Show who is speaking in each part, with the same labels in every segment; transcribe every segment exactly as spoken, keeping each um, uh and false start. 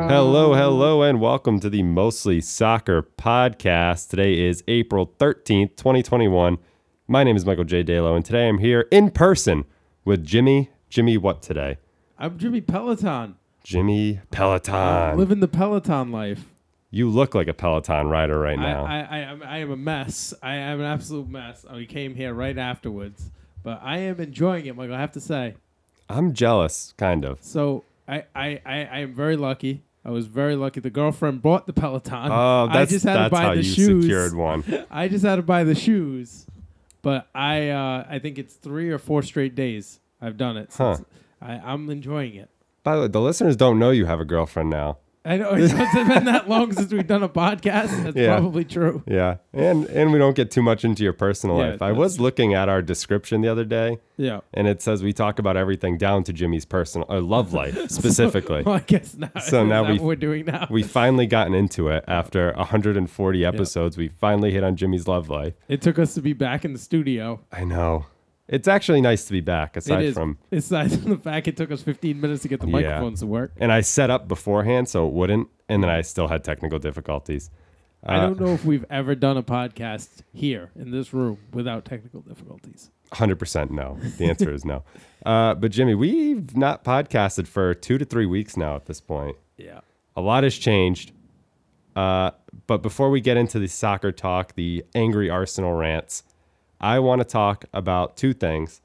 Speaker 1: Hello, hello, and welcome to the Mostly Soccer Podcast. Today is April thirteenth, twenty twenty-one. My name is Michael J. Dalo, and today I'm here in person with Jimmy. Jimmy, what today?
Speaker 2: I'm Jimmy Peloton.
Speaker 1: Jimmy Peloton.
Speaker 2: I'm living the Peloton life.
Speaker 1: You look like a Peloton rider right now.
Speaker 2: I, I, I, am, I am a mess. I am an absolute mess. I came here right afterwards, but I am enjoying it, Michael, I have to say.
Speaker 1: I'm jealous, kind of.
Speaker 2: So I, I, I, I am very lucky. I was very lucky. The girlfriend bought the Peloton.
Speaker 1: Oh, that's,
Speaker 2: I just had
Speaker 1: that's
Speaker 2: to buy
Speaker 1: how
Speaker 2: the
Speaker 1: you
Speaker 2: shoes.
Speaker 1: secured one.
Speaker 2: I just had to buy the shoes, but I uh, I think it's three or four straight days I've done it. Since
Speaker 1: Huh.
Speaker 2: I, I'm enjoying it.
Speaker 1: By the way, the listeners don't know you have a girlfriend now.
Speaker 2: I know it hasn't been that long since we've done a podcast. That's
Speaker 1: Yeah.
Speaker 2: probably true.
Speaker 1: Yeah, and and we don't get too much into your personal
Speaker 2: Yeah,
Speaker 1: life. I was looking at our description the other day,
Speaker 2: Yeah.
Speaker 1: and it says we talk about everything down to Jimmy's personal or love life specifically.
Speaker 2: Well, I guess not.
Speaker 1: So
Speaker 2: Is
Speaker 1: now
Speaker 2: that
Speaker 1: we-
Speaker 2: what we're doing now.
Speaker 1: We finally gotten into it after one hundred forty episodes. We finally hit on Jimmy's love life.
Speaker 2: It took us to be back in the studio.
Speaker 1: I know. It's actually nice to be back, aside
Speaker 2: it is.
Speaker 1: from.
Speaker 2: Aside from the fact it took us fifteen minutes to get the
Speaker 1: Yeah.
Speaker 2: microphones to work.
Speaker 1: And I set up beforehand so it wouldn't, and then I still had technical difficulties.
Speaker 2: I
Speaker 1: Uh,
Speaker 2: don't know if we've ever done a podcast here in this room without technical difficulties.
Speaker 1: one hundred percent no. The answer is no. Uh, but Jimmy, we've not podcasted for two to three weeks now at this point.
Speaker 2: Yeah.
Speaker 1: A lot has changed. Uh, but before we get into the soccer talk, the angry Arsenal rants, I want to talk about two things,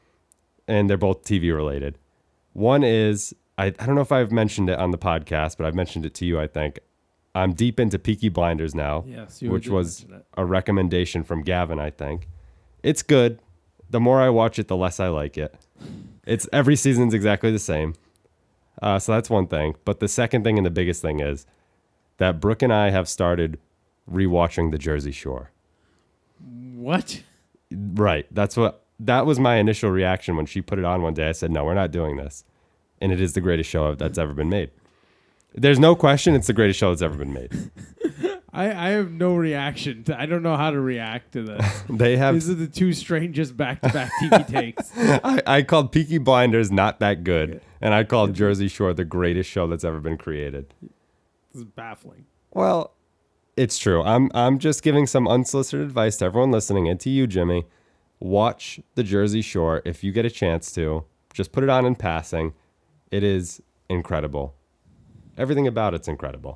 Speaker 1: and they're both T V related. One is, I, I don't know if I've mentioned it on the podcast, but I've mentioned it to you, I think. I'm deep into Peaky Blinders now,
Speaker 2: Yes. You
Speaker 1: which
Speaker 2: did
Speaker 1: was
Speaker 2: mention it.
Speaker 1: a recommendation from Gavin, I think. It's good. The more I watch it, the less I like it. It's every season's exactly the same. Uh, so that's one thing. But the second thing and the biggest thing is that Brooke and I have started rewatching The Jersey Shore.
Speaker 2: What?
Speaker 1: Right. That's what that was my initial reaction when she put it on one day. I said, "No, we're not doing this." And it is the greatest show that's ever been made. There's no question it's the greatest show that's ever been made.
Speaker 2: I, I have no reaction. To, I don't know how to react to this.
Speaker 1: They have
Speaker 2: These are the two strangest back-to-back T V takes.
Speaker 1: I, I called Peaky Blinders not that good, and I called Jersey Shore the greatest show that's ever been created.
Speaker 2: This is baffling.
Speaker 1: Well, it's true. I'm I'm just giving some unsolicited advice to everyone listening and to you, Jimmy. Watch The Jersey Shore if you get a chance to. Just put it on in passing. It is incredible. Everything about it's incredible.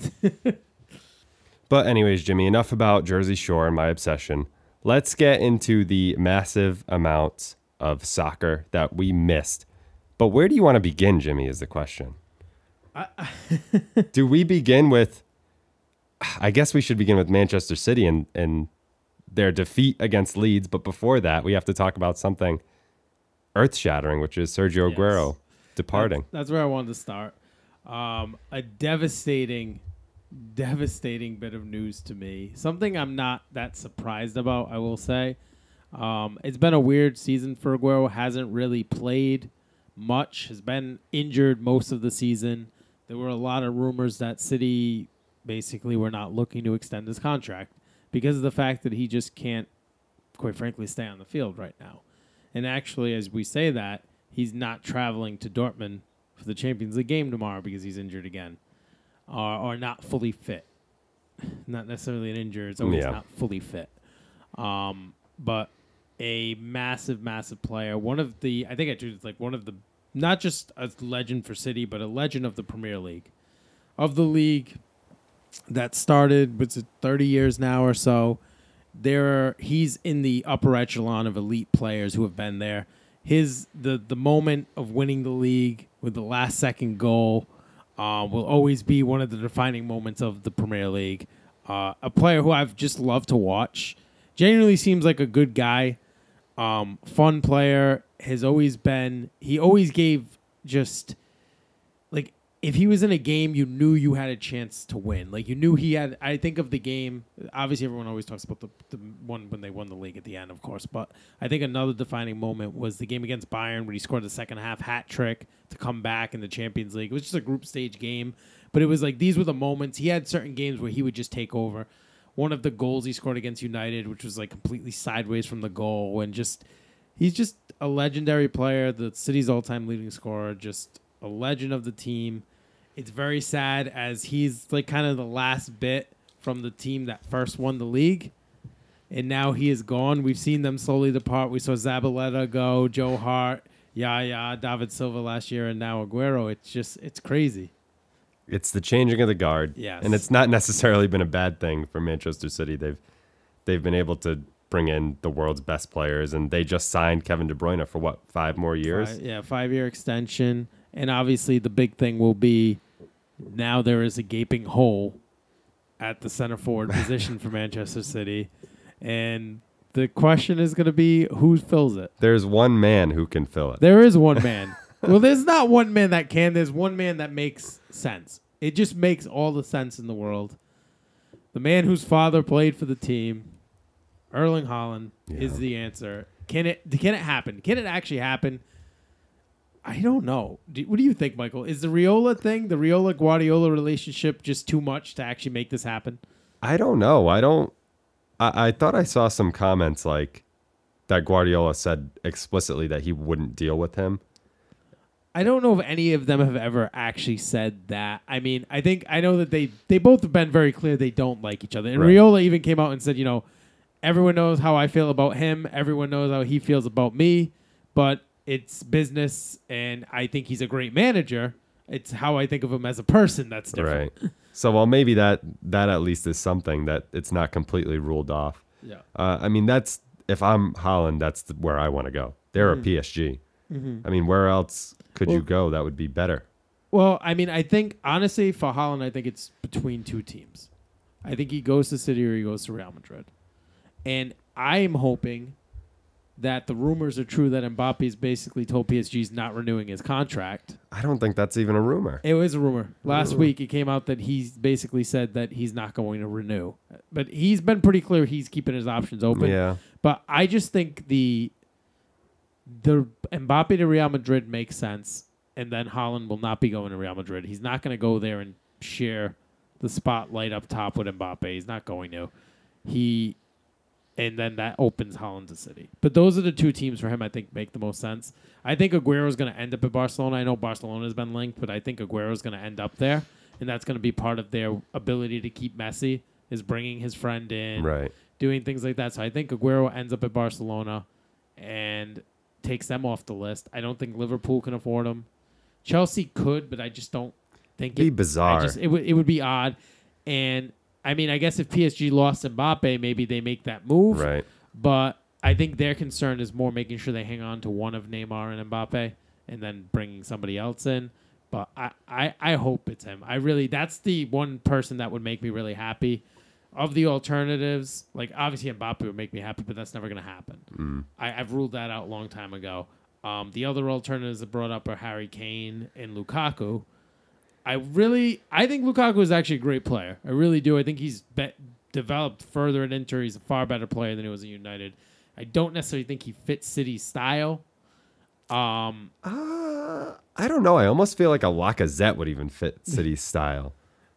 Speaker 1: But anyways, Jimmy, enough about Jersey Shore and my obsession. Let's get into the massive amounts of soccer that we missed. But where do you want to begin, Jimmy, is the question. Do we begin with, I guess we should begin with Manchester City and, and their defeat against Leeds. But before that, we have to talk about something earth-shattering, which is Sergio
Speaker 2: Yes.
Speaker 1: Aguero departing.
Speaker 2: That's, that's where I wanted to start. Um, a devastating, devastating bit of news to me. Something I'm not that surprised about, I will say. Um, it's been a weird season for Aguero. Hasn't really played much. Has been injured most of the season. There were a lot of rumors that City basically were not looking to extend his contract because of the fact that he just can't, quite frankly, stay on the field right now. And actually, as we say that, he's not traveling to Dortmund for the Champions League game tomorrow because he's injured again, or, or not fully fit. Not necessarily an injury; it's always
Speaker 1: Yeah.
Speaker 2: not fully fit. Um, but a massive, massive player. One of the, I think I choose like one of the, not just a legend for City, but a legend of the Premier League, of the league that started, what's it, thirty years now or so. There, are, he's in the upper echelon of elite players who have been there. His the the moment of winning the league with the last second goal uh, will always be one of the defining moments of the Premier League. Uh, a player who I've just loved to watch. Genuinely seems like a good guy. Um, fun player. Has always been. He always gave just like if he was in a game, you knew you had a chance to win. Like you knew he had. I think of the game. Obviously, everyone always talks about the, the one when they won the league at the end, of course. But I think another defining moment was the game against Bayern when he scored the second half hat trick to come back in the Champions League. It was just a group stage game, but it was like these were the moments. He had certain games where he would just take over. One of the goals he scored against United, which was like completely sideways from the goal, and just he's just a legendary player. The City's all-time leading scorer, just a legend of the team. It's very sad as he's like kind of the last bit from the team that first won the league. And now he is gone. We've seen them slowly depart. We saw Zabaleta go, Joe Hart, Yaya, David Silva last year, and now Aguero. It's just, it's crazy.
Speaker 1: It's the changing of the guard.
Speaker 2: Yes.
Speaker 1: And it's not necessarily been a bad thing for Manchester City. They've they've been able to bring in the world's best players, and they just signed Kevin De Bruyne for what, five more years?
Speaker 2: Five, yeah, five-year extension. And obviously the big thing will be now there is a gaping hole at the center forward position for Manchester City. And the question is going to be who fills it.
Speaker 1: There's one man who can fill it.
Speaker 2: There is one man. Well, there's not one man that can. There's one man that makes sense. It just makes all the sense in the world. The man whose father played for the team, Erling Haaland,
Speaker 1: Yeah.
Speaker 2: is the answer. Can it can it happen? Can it actually happen? I don't know. Do, what do you think, Michael? Is the Riola thing, the Riola-Guardiola relationship, just too much to actually make this happen?
Speaker 1: I don't know. I don't. I, I thought I saw some comments like that Guardiola said explicitly that he wouldn't deal with him.
Speaker 2: I don't know if any of them have ever actually said that. I mean, I think I know that they they both have been very clear they don't like each other. And
Speaker 1: Right.
Speaker 2: Riola even came out and said, you know, everyone knows how I feel about him. Everyone knows how he feels about me. But it's business, and I think he's a great manager. It's how I think of him as a person that's different.
Speaker 1: Right. So, well, maybe that that at least is something that it's not completely ruled off.
Speaker 2: Yeah.
Speaker 1: Uh, I mean, that's if I'm Holland, that's the, where I want to go. They're a P S G. I mean, where else could
Speaker 2: Well-
Speaker 1: you go that would be better?
Speaker 2: Well, I mean, I think, honestly, for Holland, I think it's between two teams. I think he goes to City or he goes to Real Madrid. And I am hoping that the rumors are true that Mbappe's basically told P S G he's not renewing his contract.
Speaker 1: I don't think that's even a rumor.
Speaker 2: It was a rumor. Last week, it came out that he's basically said that he's not going to renew. But he's been pretty clear he's keeping his options open.
Speaker 1: Yeah.
Speaker 2: But I just think the the Mbappe to Real Madrid makes sense, and then Haaland will not be going to Real Madrid. He's not going to go there and share the spotlight up top with Mbappe. He's not going to. He, and then that opens Haaland to City. But those are the two teams for him I think make the most sense. I think Aguero is going to end up at Barcelona. I know Barcelona has been linked, but I think Aguero is going to end up there, and that's going to be part of their ability to keep Messi, is bringing his friend in,
Speaker 1: Right.
Speaker 2: doing things like that. So I think Aguero ends up at Barcelona and takes them off the list. I don't think Liverpool can afford him. Chelsea could, but I just don't think
Speaker 1: Be
Speaker 2: it.
Speaker 1: bizarre.
Speaker 2: I just, it would it would be odd. And I mean, I guess if P S G lost Mbappe, maybe they make that move.
Speaker 1: Right.
Speaker 2: But I think their concern is more making sure they hang on to one of Neymar and Mbappe, and then bringing somebody else in. But I, I, I hope it's him. I really, that's the one person that would make me really happy. Of the alternatives, like obviously Mbappe would make me happy, but that's never going to happen.
Speaker 1: Mm.
Speaker 2: I, I've ruled that out a long time ago. Um, the other alternatives that brought up are Harry Kane and Lukaku. I really, I think Lukaku is actually a great player. I really do. I think he's be- developed further at Inter. He's a far better player than he was at United. I don't necessarily think he fits City's style. Um,
Speaker 1: Uh, I don't know. I almost feel like a Lacazette would even fit City's style.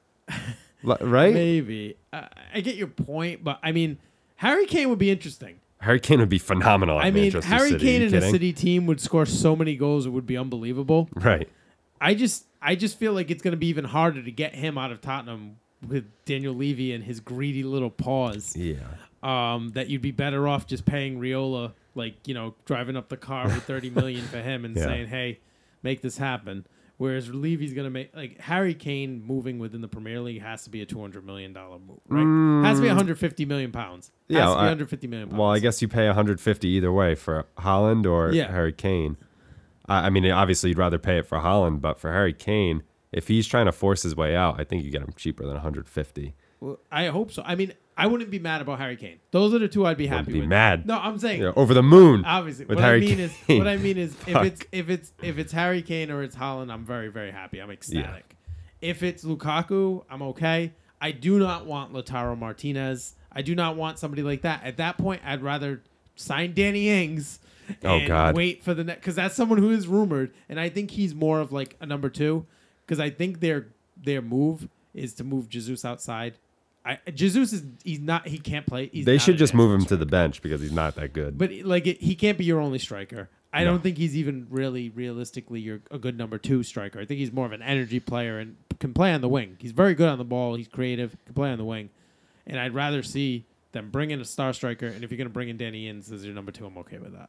Speaker 1: L- right?
Speaker 2: maybe. Uh, I get your point, but I mean, Harry Kane would be interesting.
Speaker 1: Harry Kane would be phenomenal at
Speaker 2: I mean,
Speaker 1: Manchester
Speaker 2: Harry
Speaker 1: City.
Speaker 2: Kane
Speaker 1: Are you
Speaker 2: in a
Speaker 1: kidding?
Speaker 2: City team would score so many goals; it would be unbelievable.
Speaker 1: Right.
Speaker 2: I just, I just feel like it's going to be even harder to get him out of Tottenham with Daniel Levy and his greedy little paws.
Speaker 1: Yeah.
Speaker 2: Um, that you'd be better off just paying Riola, like you know, driving up the car with thirty million for him and
Speaker 1: Yeah.
Speaker 2: saying, "Hey, make this happen." Whereas Levy's going to make like Harry Kane moving within the Premier League has to be a two hundred million dollar move, right? Has to be one hundred fifty million pounds. Has
Speaker 1: Yeah,
Speaker 2: to be
Speaker 1: I-
Speaker 2: one hundred fifty million pounds.
Speaker 1: Well, I guess you pay one hundred fifty either way for Holland or
Speaker 2: Yeah.
Speaker 1: Harry Kane. I I mean, obviously you'd rather pay it for Holland, but for Harry Kane, if he's trying to force his way out, I think you get him cheaper than one hundred fifty.
Speaker 2: Well, I hope so. I mean, I wouldn't be mad about Harry Kane. Those are the two I'd be
Speaker 1: Wouldn't
Speaker 2: happy
Speaker 1: be
Speaker 2: with.
Speaker 1: mad.
Speaker 2: No, I'm saying
Speaker 1: Yeah, over the moon.
Speaker 2: obviously.
Speaker 1: with
Speaker 2: What
Speaker 1: Harry
Speaker 2: I mean is,
Speaker 1: Kane.
Speaker 2: what I mean is, if
Speaker 1: Fuck.
Speaker 2: it's if it's if it's Harry Kane or it's Haaland, I'm very very happy. I'm ecstatic. If it's Lukaku, I'm okay. I do not want Lautaro Martinez. I do not want somebody like that. At that point, I'd rather sign Danny Ings.
Speaker 1: Oh,
Speaker 2: and
Speaker 1: God.
Speaker 2: Wait for the next, because that's someone who is rumored, and I think he's more of like a number two, because I think their their move is to move Jesus outside. I, Jesus is he's not he can't play. He's
Speaker 1: They
Speaker 2: not
Speaker 1: should
Speaker 2: an
Speaker 1: just move him
Speaker 2: excellent
Speaker 1: to the
Speaker 2: striker.
Speaker 1: bench because he's not that good.
Speaker 2: But like it, he can't be your only striker. I
Speaker 1: No.
Speaker 2: don't think he's even really realistically your a good number two striker. I think he's more of an energy player and can play on the wing. He's very good on the ball. He's creative. Can play on the wing, and I'd rather see them bring in a star striker. And if you're going to bring in Danny Ings as your number two, I'm okay with that.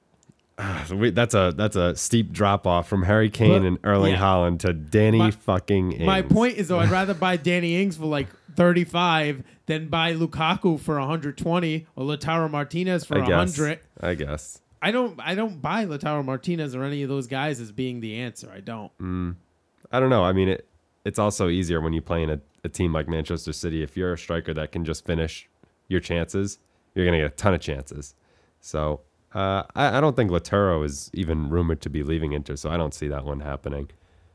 Speaker 1: So we, that's a that's a steep drop off from Harry Kane
Speaker 2: But,
Speaker 1: and Erling
Speaker 2: yeah.
Speaker 1: Haaland to Danny
Speaker 2: My-
Speaker 1: fucking Ings.
Speaker 2: My point is, though, I'd rather buy Danny Ings for like thirty-five than buy Lukaku for one hundred twenty or Lautaro Martinez for
Speaker 1: I guess.
Speaker 2: one hundred.
Speaker 1: I guess.
Speaker 2: I don't I don't buy Lautaro Martinez or any of those guys as being the answer. I don't.
Speaker 1: I don't know. I mean, it it's also easier when you play in a, a team like Manchester City. If you're a striker that can just finish your chances, you're gonna get a ton of chances. So uh, I, I don't think Lautaro is even rumored to be leaving Inter, so I don't see that one happening.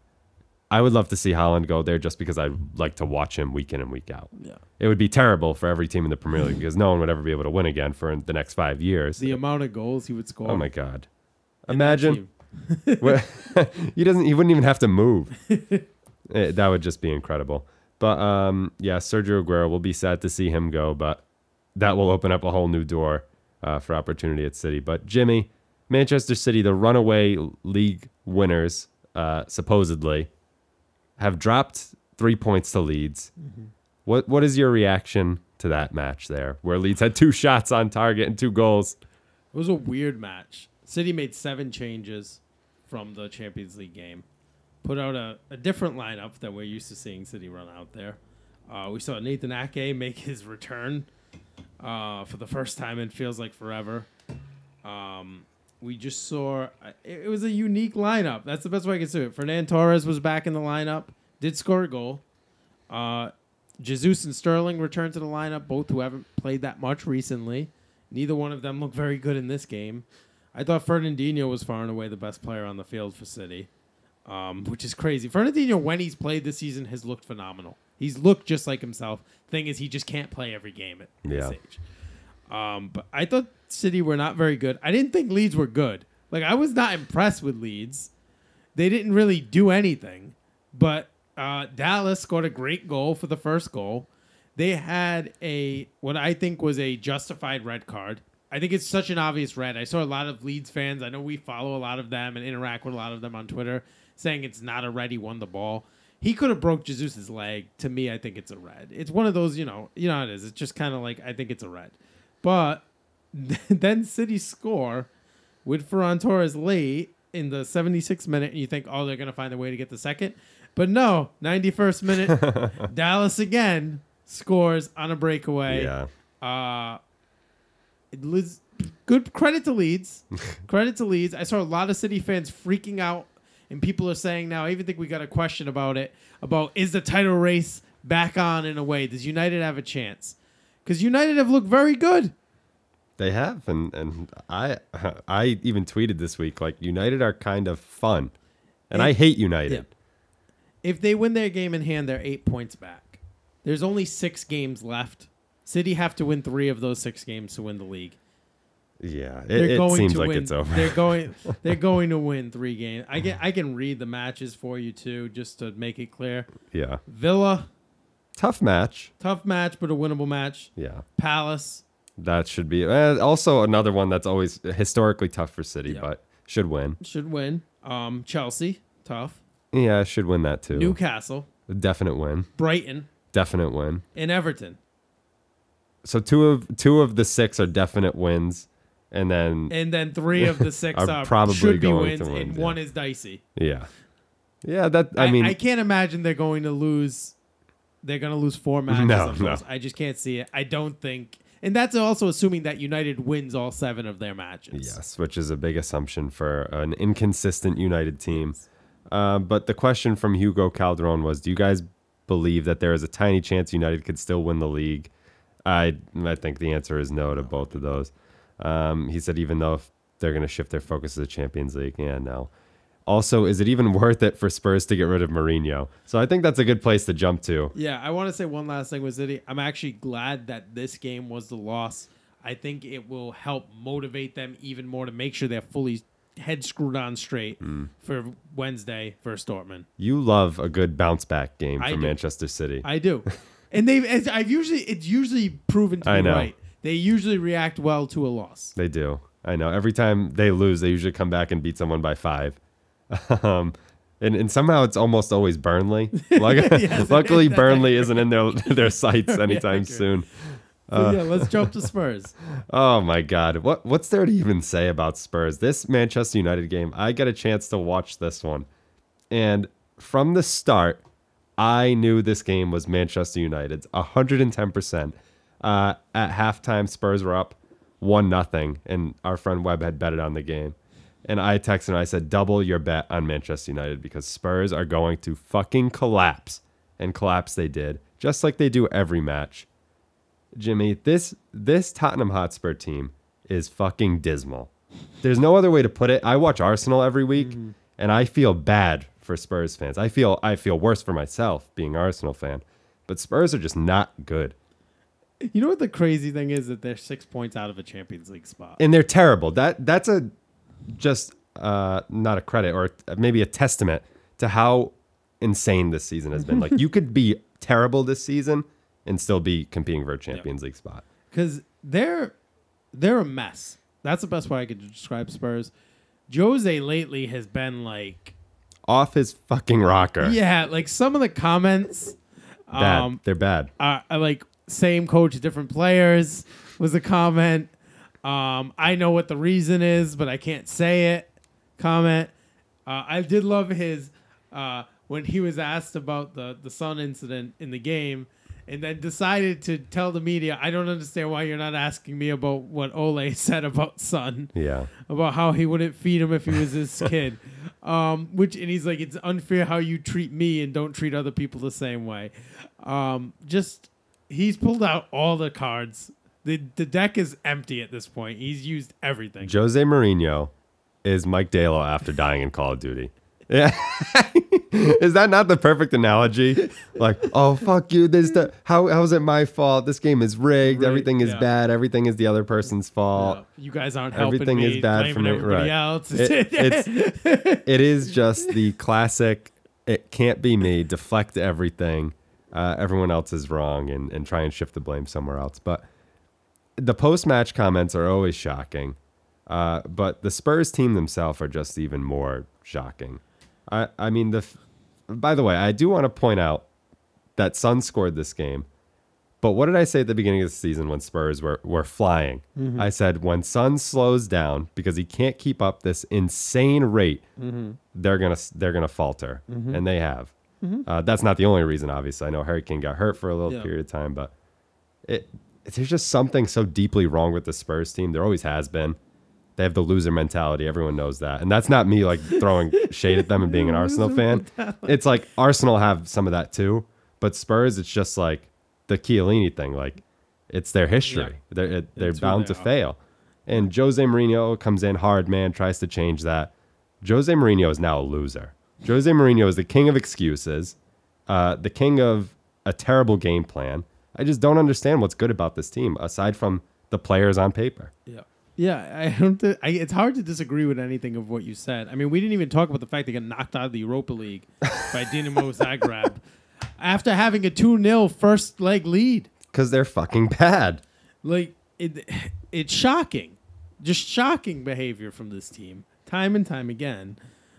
Speaker 1: I would love to see Haaland go there just because I'd like to watch him week in and week out.
Speaker 2: Yeah.
Speaker 1: It would be terrible for every team in the Premier League because no one would ever be able to win again for the next five years.
Speaker 2: The amount of goals he would score.
Speaker 1: Oh my God!
Speaker 2: in that
Speaker 1: Imagine
Speaker 2: team.
Speaker 1: Well, he doesn't. He wouldn't even have to move. Eh, that would just be incredible. But um, yeah, Sergio Aguero. We'll be sad to see him go, but that will open up a whole new door uh, for opportunity at City. But Jimmy, Manchester City, the runaway league winners, uh, supposedly, have dropped three points to Leeds.
Speaker 2: Mm-hmm.
Speaker 1: What What is your reaction to that match there, where Leeds had two shots on target and two goals?
Speaker 2: It was a weird match. City made seven changes from the Champions League game. Put out a, a different lineup than we're used to seeing City run out there. Uh, we saw Nathan Ake make his return uh, for the first time in feels like forever. Um, we just saw it, it was a unique lineup. That's the best way I can say it. Fernan Torres was back in the lineup, did score a goal. Uh, Jesus and Sterling returned to the lineup, both who haven't played that much recently. Neither one of them looked very good in this game. I thought Fernandinho was far and away the best player on the field for City, um, which is crazy. Fernandinho, when he's played this season, has looked phenomenal. He's looked just like himself. Thing is, he just can't play every game at
Speaker 1: Yeah.
Speaker 2: this age. Um, but I thought City were not very good. I didn't think Leeds were good. Like, I was not impressed with Leeds. They didn't really do anything. But uh, Dallas scored a great goal for the first goal. They had a what I think was a justified red card. I think it's such an obvious red. I saw a lot of Leeds fans. I know we follow a lot of them and interact with a lot of them on Twitter saying it's not a red. He won the ball. He could have broke Jesus' leg. To me, I think it's a red. It's one of those, you know, you know how it is. It's just kind of like, I think it's a red. But then City score with Ferran Torres late in the seventy-sixth minute, and you think, oh, they're going to find a way to get the second. But no, ninety-first minute, Dallas again scores on a breakaway.
Speaker 1: Yeah.
Speaker 2: Uh, Leeds, good credit to Leeds. Credit to Leeds. I saw a lot of City fans freaking out, and people are saying now, I even think we got a question about it, about is the title race back on in a way? Does United have a chance? Because United have looked very good.
Speaker 1: They have, and and I I even tweeted this week like United are kind of fun, and
Speaker 2: It-
Speaker 1: I hate United.
Speaker 2: Yeah. If they win their game in hand, they're eight points back. There's only six games left. City have to win three of those six games to win the league.
Speaker 1: Yeah,
Speaker 2: They're
Speaker 1: it, it
Speaker 2: going
Speaker 1: seems
Speaker 2: to
Speaker 1: like
Speaker 2: win.
Speaker 1: it's over.
Speaker 2: They're going. They're going to win three games. I get. I can read the matches for you too, just to make it clear.
Speaker 1: Yeah,
Speaker 2: Villa,
Speaker 1: tough match.
Speaker 2: tough match, but a winnable match.
Speaker 1: Yeah,
Speaker 2: Palace,
Speaker 1: that should be uh, also another one that's always historically tough for City,
Speaker 2: Yeah.
Speaker 1: but should win.
Speaker 2: should win. Um, Chelsea, tough.
Speaker 1: Yeah, should win that too.
Speaker 2: Newcastle,
Speaker 1: A definite win.
Speaker 2: Brighton,
Speaker 1: Definite win.
Speaker 2: and Everton.
Speaker 1: So two of two of the six are definite wins, and then
Speaker 2: And then three of the six
Speaker 1: Are
Speaker 2: are
Speaker 1: probably
Speaker 2: should be
Speaker 1: going
Speaker 2: wins,
Speaker 1: to win,
Speaker 2: and
Speaker 1: yeah.
Speaker 2: one is dicey.
Speaker 1: yeah, yeah. That I, mean,
Speaker 2: I can't imagine they're going to lose. They're going to lose four matches.
Speaker 1: No,
Speaker 2: of
Speaker 1: no.
Speaker 2: those. I just can't see it. I don't think, and that's also assuming that United wins all seven of their matches.
Speaker 1: yes, which is a big assumption for an inconsistent United team. Uh, but the question from Hugo Calderon was, do you guys believe that there is a tiny chance United could still win the league? I I think the answer is no to both of those. Um, he said even though if they're going to shift their focus to the Champions League, yeah, no. Also, is it even worth it for Spurs to get rid of Mourinho? So I think that's a good place to jump to.
Speaker 2: Yeah, I want to say one last thing with City. I'm actually glad that this game was the loss. I think it will help motivate them even more to make sure they're fully head screwed on straight
Speaker 1: Mm.
Speaker 2: for Wednesday versus Dortmund.
Speaker 1: You love a good bounce back game
Speaker 2: I
Speaker 1: from
Speaker 2: do.
Speaker 1: Manchester City.
Speaker 2: I do, and they've. It's, I've usually. It's usually proven to be
Speaker 1: I know.
Speaker 2: right. They usually react well to a loss.
Speaker 1: They do. I know. Every time they lose, they usually come back and beat someone by five. um, And, and somehow it's almost always Burnley. Like,
Speaker 2: Yes,
Speaker 1: luckily,
Speaker 2: that's
Speaker 1: Burnley
Speaker 2: accurate.
Speaker 1: isn't in their their sights anytime
Speaker 2: accurate.
Speaker 1: soon.
Speaker 2: So, yeah, let's jump to Spurs.
Speaker 1: Oh my God, what what's there to even say about Spurs? This Manchester United game, I got a chance to watch this one, and from the start, I knew this game was Manchester United's one hundred ten percent. Uh, at halftime, Spurs were up one nothing, and our friend Webb had betted on the game. And I texted him, I said, double your bet on Manchester United because Spurs are going to fucking collapse. And collapse they did, just like they do every match. Jimmy, this this Tottenham Hotspur team is fucking dismal. There's no other way to put it. I watch Arsenal every week, mm-hmm. and I feel bad for Spurs fans. I feel I feel worse for myself being an Arsenal fan. But Spurs are just not good.
Speaker 2: You know what the crazy thing is? That they're six points out of a Champions League spot.
Speaker 1: And they're terrible. That That's a just uh, not a credit or maybe a testament to how insane this season has been. Like, you could be terrible this season and still be competing for a Champions yep. League spot.
Speaker 2: Because they're they're a mess. That's the best way I could describe Spurs. Jose lately has been like
Speaker 1: off his fucking rocker.
Speaker 2: Yeah, like some of the comments.
Speaker 1: Bad.
Speaker 2: Um,
Speaker 1: they're bad.
Speaker 2: Are, are like same coach, different players was a comment. Um, I know what the reason is, but I can't say it. Comment. Uh, I did love his uh, when he was asked about the the Son incident in the game, and then decided to tell the media, "I don't understand why you're not asking me about what Ole said about Son.
Speaker 1: Yeah,
Speaker 2: about how he wouldn't feed him if he was his kid." Um, which and he's like, "It's unfair how you treat me and don't treat other people the same way." Um, just he's pulled out all the cards. The the deck is empty at this point. He's used everything.
Speaker 1: Jose Mourinho is Mike Dalo after dying in Call of Duty. Yeah. Is that not the perfect analogy? Like, oh, fuck you. This the how how is it my fault? This game is rigged.
Speaker 2: Rigged,
Speaker 1: Everything is
Speaker 2: yeah.
Speaker 1: bad. Everything is the other person's fault.
Speaker 2: Yeah. You guys aren't helping
Speaker 1: Everything
Speaker 2: me.
Speaker 1: is bad for me.
Speaker 2: Everybody
Speaker 1: Right.
Speaker 2: else.
Speaker 1: It, it's, it is just the classic, it can't be me, deflect everything. Uh, everyone else is wrong and, and try and shift the blame somewhere else. But the post-match comments are always shocking, uh, but the Spurs team themselves are just even more shocking. I, I mean, the. F- by the way, I do want to point out that Son scored this game, but what did I say at the beginning of the season when Spurs were, were flying? Mm-hmm. I said when Son slows down because he can't keep up this insane rate, mm-hmm. they're gonna they're gonna falter, mm-hmm. and they have. Mm-hmm. Uh, that's not the only reason, obviously. I know Harry Kane got hurt for a little yeah. period of time, but it. There's just something so deeply wrong with the Spurs team. There always has been. They have the loser mentality. Everyone knows that. And that's not me like throwing shade at them and being an Arsenal fan. It's like Arsenal have some of that too. But Spurs, it's just like the Chiellini thing. Like, it's their history. Yeah. They're, it, they're bound they to are. fail. And Jose Mourinho comes in hard, man, tries to change that. Jose Mourinho is now a loser. Jose Mourinho is the king of excuses, uh, the king of a terrible game plan. I just don't understand what's good about this team aside from the players on paper.
Speaker 2: Yeah. Yeah, I don't. Th- I, it's hard to disagree with anything of what you said. I mean, we didn't even talk about the fact they got knocked out of the Europa League by Dinamo Zagreb after having a two nil first leg lead.
Speaker 1: Because they're fucking bad.
Speaker 2: Like, it, it's shocking. Just shocking behavior from this team, time and time again.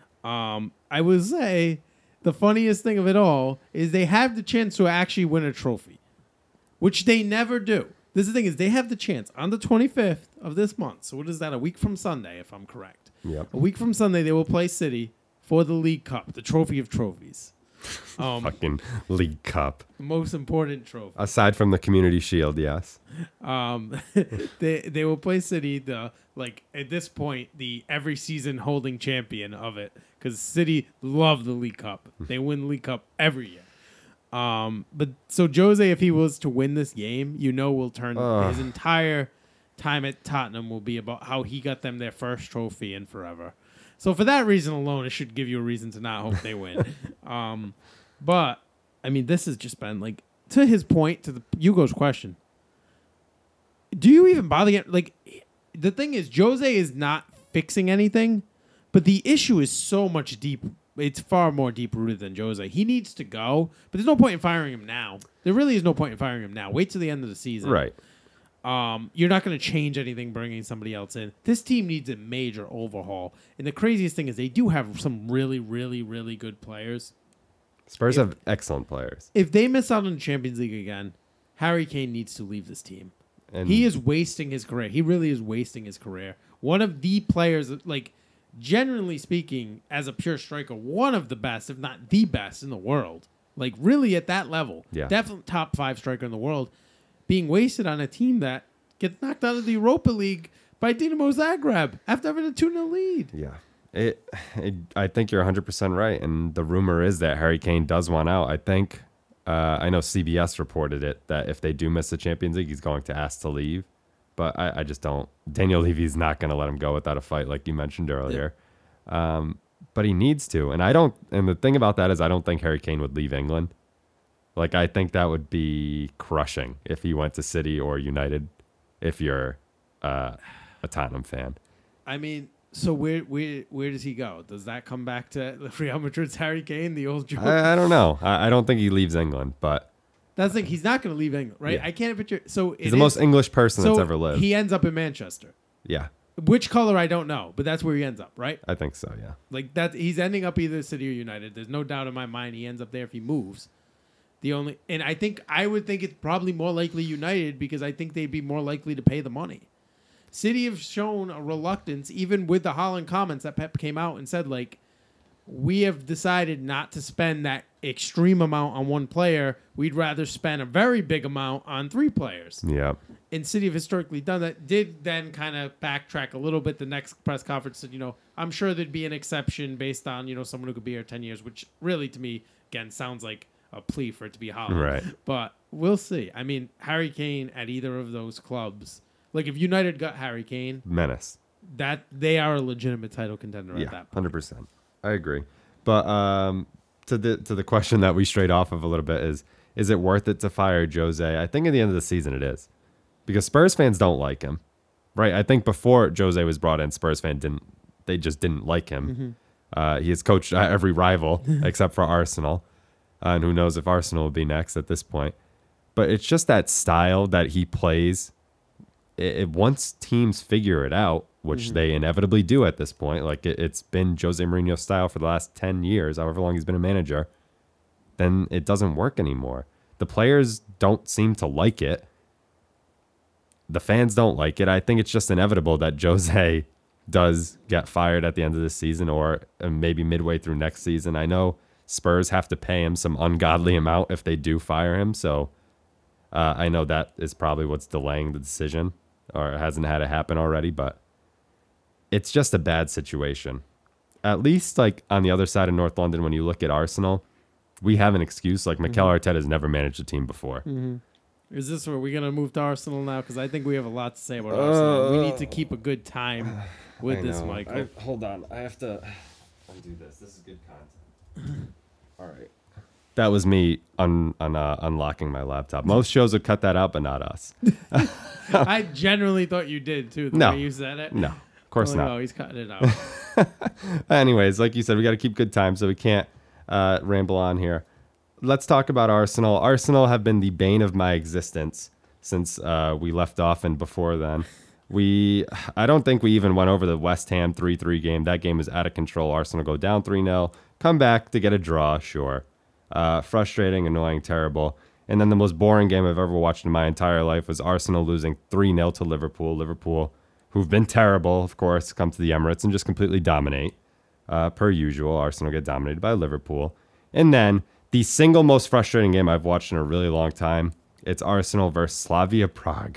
Speaker 2: Um, I would say the funniest thing of it all is they have the chance to actually win a trophy, which they never do. This is the thing is they have the chance on the twenty-fifth of this month. So what is that? A week from Sunday, if I'm correct.
Speaker 1: Yep.
Speaker 2: A week from Sunday, they will play City for the League Cup, the trophy of trophies.
Speaker 1: Um, Fucking League Cup.
Speaker 2: The most important trophy.
Speaker 1: Aside from the Community Shield, yes.
Speaker 2: Um, they they will play City, the like at this point, the every season holding champion of it. Because City love the League Cup. They win the League Cup every year. Um, but so Jose, if he was to win this game, you know, will turn uh. his entire time at Tottenham will be about how he got them their first trophy in forever. So for that reason alone, it should give you a reason to not hope they win. um, but I mean, this has just been like to his point to the Hugo's question. Do you even bother get like the thing is Jose is not fixing anything, but the issue is so much deeper. It's far more deep-rooted than Jose. He needs to go, but there's no point in firing him now. There really is no point in firing him now. Wait till the end of the season.
Speaker 1: Right.
Speaker 2: Um, you're not going to change anything bringing somebody else in. This team needs a major overhaul. And the craziest thing is they do have some really, really, really good players.
Speaker 1: Spurs
Speaker 2: If-
Speaker 1: have excellent players.
Speaker 2: If they miss out on the Champions League again, Harry Kane needs to leave this team.
Speaker 1: And
Speaker 2: He is wasting his career. He really is wasting his career. One of the players, like, generally speaking, as a pure striker, one of the best, if not the best in the world. Like, really at that level.
Speaker 1: Yeah.
Speaker 2: Definitely top five striker in the world. Being wasted on a team that gets knocked out of the Europa League by Dinamo Zagreb after having a two nil lead.
Speaker 1: Yeah. It, it, I think you're one hundred percent right. And the rumor is that Harry Kane does want out. I think, uh, I know C B S reported it, that if they do miss the Champions League, he's going to ask to leave. But I, I just don't. Daniel Levy's not going to let him go without a fight, like you mentioned earlier. Um, but he needs to. And I don't. And the thing about that is I don't think Harry Kane would leave England. Like, I think that would be crushing if he went to City or United, if you're uh, a Tottenham fan.
Speaker 2: I mean, so where where where does he go? Does that come back to Real Madrid's Harry Kane, the old joke?
Speaker 1: I, I don't know. I, I don't think he leaves England, but
Speaker 2: That's the thing. He's not going to leave England, right?
Speaker 1: Yeah.
Speaker 2: I can't picture. So
Speaker 1: he's the most English person
Speaker 2: so
Speaker 1: that's ever lived.
Speaker 2: He ends up in Manchester.
Speaker 1: Yeah,
Speaker 2: Which color I don't know, but that's where he ends up, right?
Speaker 1: I think so, yeah.
Speaker 2: Like that, he's ending up either City or United. There's no doubt in my mind he ends up there if he moves. The only, and I think I would think it's probably more likely United because I think they'd be more likely to pay the money. City have shown a reluctance, even with the Holland comments that Pep came out and said, like, we have decided not to spend that extreme amount on one player. We'd rather spend a very big amount on three players.
Speaker 1: Yeah.
Speaker 2: And City have historically done that. Did then kind of backtrack a little bit. The next press conference said, you know, I'm sure there'd be an exception based on, you know, someone who could be here ten years, which really to me, again, sounds like a plea for it to be Holland.
Speaker 1: Right.
Speaker 2: But we'll see. I mean, Harry Kane at either of those clubs, like if United got Harry Kane,
Speaker 1: Menace.
Speaker 2: that they are a legitimate title contender
Speaker 1: Yeah,
Speaker 2: at that point.
Speaker 1: one hundred percent. I agree. But um, to the to the question that we strayed off of a little bit is, is it worth it to fire Jose? I think at the end of the season it is. Because Spurs fans don't like him. Right? I think before Jose was brought in, Spurs fans didn't, they just didn't like him.
Speaker 2: Mm-hmm.
Speaker 1: Uh, he has coached uh, every rival except for Arsenal. Uh, and who knows if Arsenal will be next at this point. But it's just that style that he plays. It, it once teams figure it out, which
Speaker 2: Mm-hmm.
Speaker 1: they inevitably do at this point, like it, it's been Jose Mourinho's style for the last ten years, however long he's been a manager, then it doesn't work anymore. The players don't seem to like it. The fans don't like it. I think it's just inevitable that Jose does get fired at the end of this season or uh, maybe midway through next season. I know Spurs have to pay him some ungodly amount if they do fire him. So uh, I know that is probably what's delaying the decision, or hasn't had it happen already, but it's just a bad situation. At least like on the other side of North London, when you look at Arsenal, we have an excuse. Like Mikel Arteta has never managed a team before.
Speaker 2: Is this where we're going to move to Arsenal now? Because I think we have a lot to say about Arsenal. We need to keep a good time with
Speaker 1: I
Speaker 2: this,
Speaker 1: know.
Speaker 2: Michael.
Speaker 1: I- hold on. I have to undo this. This is good content. All right. That was me un, un, uh, unlocking my laptop. Most shows would cut that out, but not us.
Speaker 2: I genuinely thought you did, too, the
Speaker 1: No.
Speaker 2: way you said it.
Speaker 1: No, of course
Speaker 2: Oh,
Speaker 1: not.
Speaker 2: no, he's cutting it out.
Speaker 1: Anyways, like you said, we got to keep good time, so we can't uh, ramble on here. Let's talk about Arsenal. Arsenal have been the bane of my existence since uh, we left off and before then. We, I don't think we even went over the West Ham three three game. That game was out of control. Arsenal go down three nil, come back to get a draw, sure. Uh, frustrating, annoying, terrible. And then the most boring game I've ever watched in my entire life was Arsenal losing three nil to Liverpool. Liverpool, who've been terrible, of course, come to the Emirates and just completely dominate. Uh, per usual, Arsenal get dominated by Liverpool. And then the single most frustrating game I've watched in a really long time, it's Arsenal versus Slavia Prague.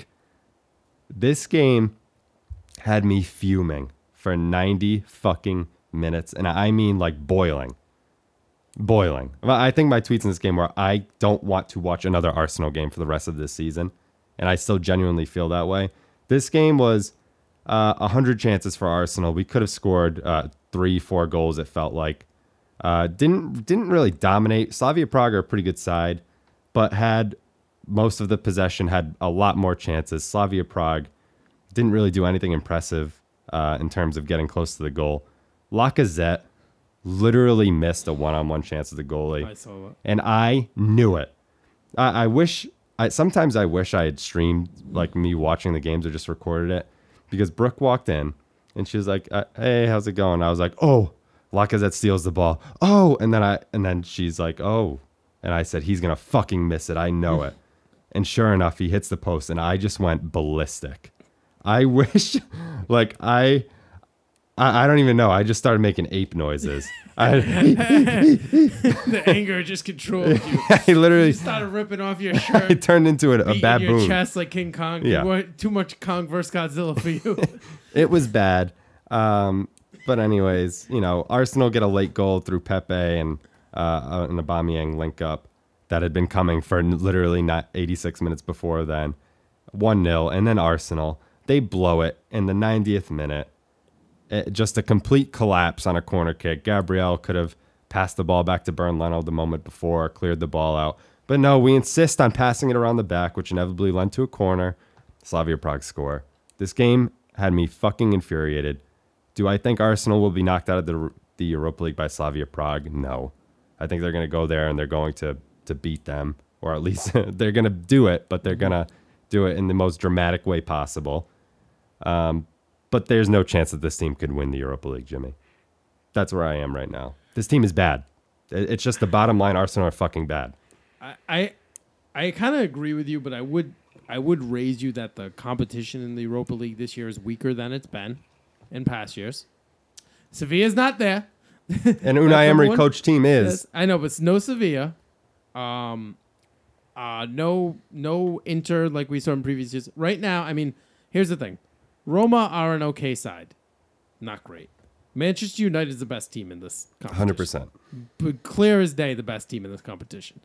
Speaker 1: This game had me fuming for ninety fucking minutes. And I mean like boiling. Boiling. Well, I think my tweets in this game were, I don't want to watch another Arsenal game for the rest of this season. And I still genuinely feel that way. This game was uh, one hundred chances for Arsenal. We could have scored uh, three, four goals, it felt like. Uh, didn't didn't really dominate. Slavia Prague are a pretty good side, but had most of the possession, had a lot more chances. Slavia Prague didn't really do anything impressive uh, in terms of getting close to the goal. Lacazette literally missed a one-on-one chance of the goalie.
Speaker 2: I saw that.
Speaker 1: And I knew it. I, I wish I sometimes I wish I had streamed like me watching the games or just recorded it, because Brooke walked in and she was like, uh, "Hey, how's it going?" I was like, "Oh, Lacazette steals the ball. Oh," and then I and then she's like, "Oh," and I said, "He's gonna fucking miss it. I know it." And sure enough, he hits the post, and I just went ballistic. I wish, like I. I, I don't even know. I just started making ape noises. I,
Speaker 2: The anger just controlled you.
Speaker 1: I literally
Speaker 2: You started ripping off your
Speaker 1: I
Speaker 2: shirt,
Speaker 1: turned into a, a
Speaker 2: beating
Speaker 1: baboon.
Speaker 2: your chest like King Kong.
Speaker 1: Yeah.
Speaker 2: You want too much Kong versus Godzilla for you.
Speaker 1: It was bad. Um, but anyways, you know, Arsenal get a late goal through Pepe and uh, an Aubameyang link up that had been coming for literally not eighty-six minutes before then. one nil, and then Arsenal. They blow it in the ninetieth minute. It, just a complete collapse on a corner kick. Gabriel could have passed the ball back to Bernd Leno the moment before, cleared the ball out. But no, we insist on passing it around the back, which inevitably led to a corner. Slavia Prague score. This game had me fucking infuriated. Do I think Arsenal will be knocked out of the the Europa League by Slavia Prague? No. I think they're going to go there and they're going to, to beat them. Or at least they're going to do it, but they're going to do it in the most dramatic way possible. Um, but there's no chance that this team could win the Europa League, Jimmy. That's where I am right now. This team is bad. It's just the bottom line. Arsenal are fucking bad.
Speaker 2: I I, I kind of agree with you, but I would I would raise you that the competition in the Europa League this year is weaker than it's been in past years. Sevilla's not there.
Speaker 1: And Unai Emery coach team is.
Speaker 2: Yes, I know, but it's no Sevilla. Um, uh, no no Inter like we saw in previous years. Right now, I mean, here's the thing. Roma are an okay side. Not great. Manchester United is the best team in this competition.
Speaker 1: one hundred percent.
Speaker 2: But clear as day, the best team in this competition.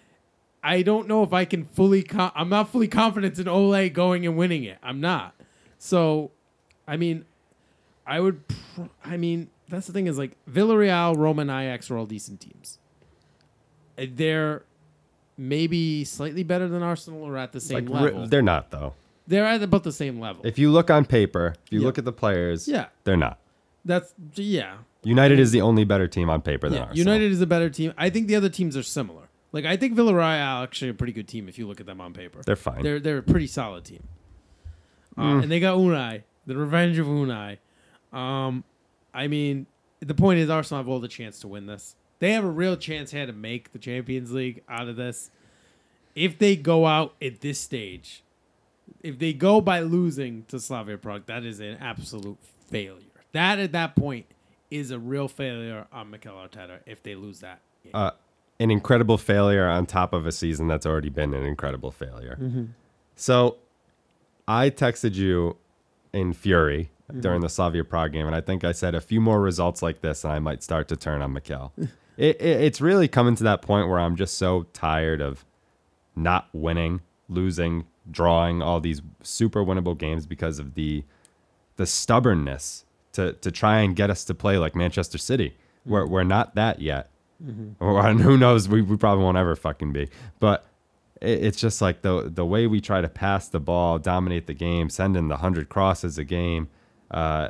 Speaker 2: I don't know if I can fully... Com- I'm not fully confident in Ole going and winning it. I'm not. So, I mean, I would... Pr- I mean, that's the thing is, like, Villarreal, Roma, and Ajax are all decent teams. Uh, They're maybe slightly better than Arsenal or at the same
Speaker 1: Like,
Speaker 2: level.
Speaker 1: re- they're not, though.
Speaker 2: They're at about the same level.
Speaker 1: If you look on paper, if you
Speaker 2: Yeah.
Speaker 1: look at the players,
Speaker 2: Yeah.
Speaker 1: they're not.
Speaker 2: That's... Yeah.
Speaker 1: United is the only better team on paper than
Speaker 2: Yeah,
Speaker 1: Arsenal.
Speaker 2: United is a better team. I think the other teams are similar. Like I think Villarreal are actually a pretty good team if you look at them on paper.
Speaker 1: They're fine.
Speaker 2: They're they're a pretty solid team. Uh, And they got Unai, the revenge of Unai. Um, I mean, the point is Arsenal have all the chance to win this. They have a real chance here to make the Champions League out of this. If they go out at this stage, if they go by losing to Slavia Prague, that is an absolute failure. That at that point is a real failure on Mikel Arteta if they lose that game.
Speaker 1: Uh, an incredible failure on top of a season that's already been an incredible failure.
Speaker 2: Mm-hmm.
Speaker 1: So I texted you in fury during the Slavia Prague game, and I think I said a few more results like this, and I might start to turn on Mikel. it, it, it's really coming to that point where I'm just so tired of not winning, losing, drawing all these super winnable games because of the the stubbornness to to try and get us to play like Manchester City. Mm-hmm. We're we're not that yet. Mm-hmm. Or and who knows? We we probably won't ever fucking be. But it, it's just like the the way we try to pass the ball, dominate the game, send in the hundred crosses a game. Uh,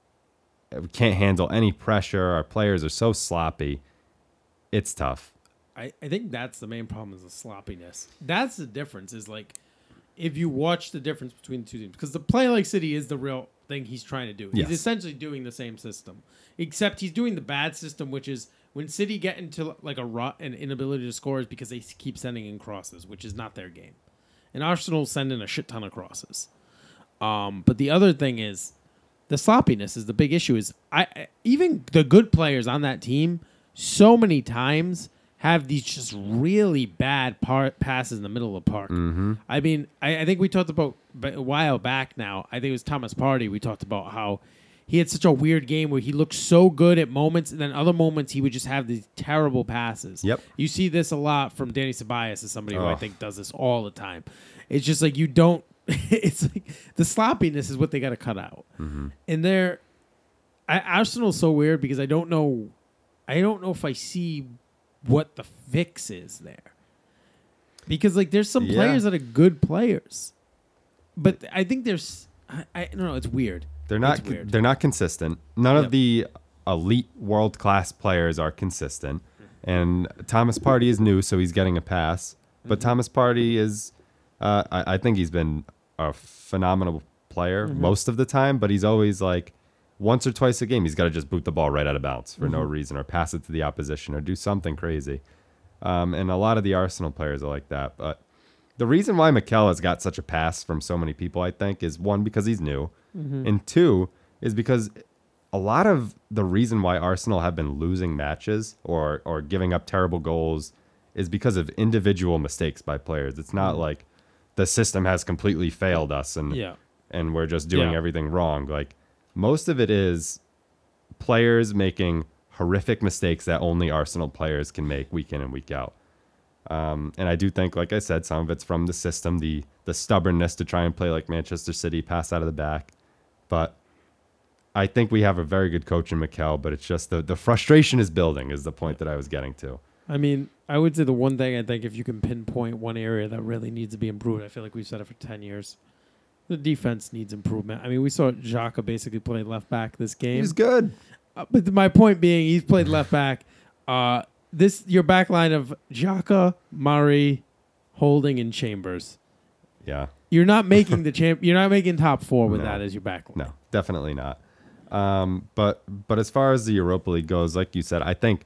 Speaker 1: we can't handle any pressure. Our players are so sloppy. It's tough.
Speaker 2: I, I think that's the main problem is the sloppiness. That's the difference is like if you watch the difference between the two teams, because the play like City is the real thing he's trying to do.
Speaker 1: Yes.
Speaker 2: He's essentially doing the same system, except he's doing the bad system, which is when City get into like a rut and inability to score is because they keep sending in crosses, which is not their game. And Arsenal send in a shit ton of crosses. Um, but the other thing is the sloppiness is the big issue. Is I I- even the good players on that team so many times have these just really bad par- passes in the middle of the park.
Speaker 1: Mm-hmm.
Speaker 2: I mean, I, I think we talked about a while back now. I think it was Thomas Partey. We talked about how he had such a weird game where he looked so good at moments, and then other moments he would just have these terrible passes.
Speaker 1: Yep.
Speaker 2: You see this a lot from Danny Ceballos, as somebody who I
Speaker 1: Ugh.
Speaker 2: think does this all the time. It's just like you don't. It's like the sloppiness is what they got to cut out.
Speaker 1: Mm-hmm.
Speaker 2: And they're I, Arsenal's so weird because I don't know. I don't know if I see what the fix is there. Because like there's some
Speaker 1: Yeah.
Speaker 2: players that are good players, but I think there's I, I don't know. It's weird.
Speaker 1: They're not.
Speaker 2: It's weird.
Speaker 1: They're not consistent. None
Speaker 2: Yep.
Speaker 1: of the elite world class players are consistent. And Thomas Partey is new, so he's getting a pass. But
Speaker 2: Mm-hmm.
Speaker 1: Thomas Partey is Uh, I, I think he's been a phenomenal player mm-hmm. most of the time, but he's always like once or twice a game, he's got to just boot the ball right out of bounds for mm-hmm. no reason or pass it to the opposition or do something crazy. Um, and a lot of the Arsenal players are like that. But the reason why Mikel has got such a pass from so many people, I think, is one, because he's new. Mm-hmm. And two, is because a lot of the reason why Arsenal have been losing matches or or giving up terrible goals is because of individual mistakes by players. It's not mm-hmm. like the system has completely failed us and
Speaker 2: yeah.
Speaker 1: and we're just doing
Speaker 2: yeah.
Speaker 1: everything wrong. Like most of it is players making horrific mistakes that only Arsenal players can make week in and week out. Um, and I do think, like I said, some of it's from the system, the the stubbornness to try and play like Manchester City, pass out of the back. But I think we have a very good coach in Mikel, but it's just the, the frustration is building is the point that I was getting to.
Speaker 2: I mean, I would say the one thing I think if you can pinpoint one area that really needs to be improved, I feel like we've said it for ten years. The defense needs improvement. I mean, we saw Xhaka basically play left back this game.
Speaker 1: He's good.
Speaker 2: Uh, but my point being, he's played left back. Uh, this your back line of Xhaka, Murray, Holding, and Chambers.
Speaker 1: Yeah.
Speaker 2: You're not making the champ. You're not making top four with
Speaker 1: no.
Speaker 2: that as your back line.
Speaker 1: No, definitely not. Um, but but as far as the Europa League goes, like you said, I think,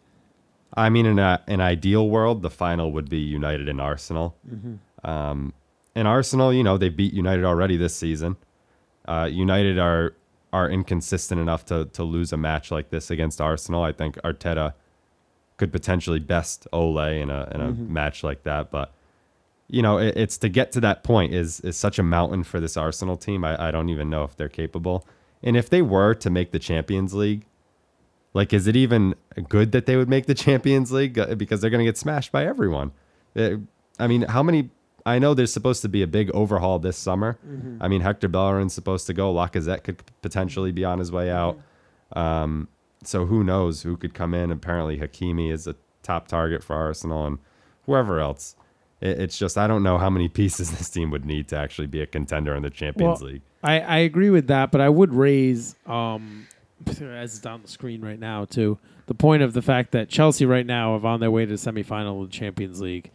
Speaker 1: I mean, in a, an ideal world, the final would be United and Arsenal. Mm-hmm. Um, and Arsenal, you know, they beat United already this season. Uh, United are are inconsistent enough to to lose a match like this against Arsenal. I think Arteta could potentially best Ole in a in a mm-hmm. match like that. But you know, it, it's to get to that point is is such a mountain for this Arsenal team. I, I don't even know if they're capable. And if they were to make the Champions League, like, is it even good that they would make the Champions League? Because they're going to get smashed by everyone. It, I mean, how many... I know there's supposed to be a big overhaul this summer. Mm-hmm. I mean, Hector Bellerin's supposed to go. Lacazette could potentially be on his way out. Mm-hmm. Um, so who knows who could come in. Apparently, Hakimi is a top target for Arsenal and whoever else. It, it's just, I don't know how many pieces this team would need to actually be a contender in the Champions
Speaker 2: well,
Speaker 1: League.
Speaker 2: I, I agree with that, but I would raise, um, as it's on the screen right now, too, the point of the fact that Chelsea right now are on their way to the semifinal of the Champions League